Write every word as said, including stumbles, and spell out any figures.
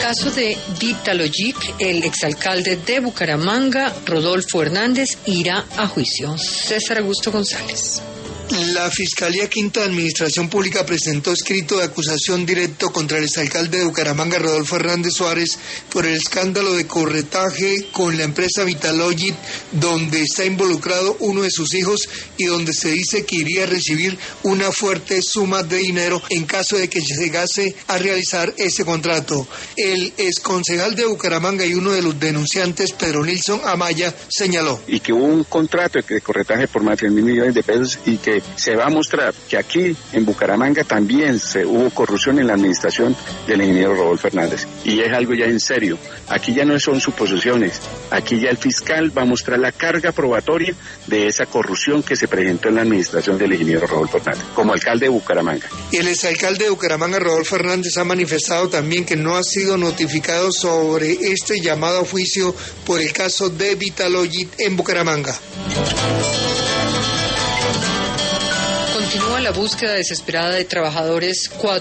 caso de Vitalogic, el exalcalde de Bucaramanga, Rodolfo Hernández, irá a juicio. César Augusto González. La Fiscalía Quinta de Administración Pública presentó escrito de acusación directo contra el exalcalde de Bucaramanga, Rodolfo Hernández Suárez, por el escándalo de corretaje con la empresa Vitalogic, donde está involucrado uno de sus hijos y donde se dice que iría a recibir una fuerte suma de dinero en caso de que llegase a realizar ese contrato. El exconcejal de Bucaramanga y uno de los denunciantes, Pedro Nilson Amaya, señaló. Y que hubo un contrato de corretaje por más de tres mil millones de pesos y que se va a mostrar que aquí en Bucaramanga también se hubo corrupción en la administración del ingeniero Rodolfo Hernández. Y es algo ya en serio. Aquí ya no son suposiciones. Aquí ya el fiscal va a mostrar la carga probatoria de esa corrupción que se presentó en la administración del ingeniero Rodolfo Hernández, como alcalde de Bucaramanga. Y el exalcalde de Bucaramanga, Rodolfo Hernández, ha manifestado también que no ha sido notificado sobre este llamado a juicio por el caso de Vitalogic en Bucaramanga. Continúa la búsqueda desesperada de trabajadores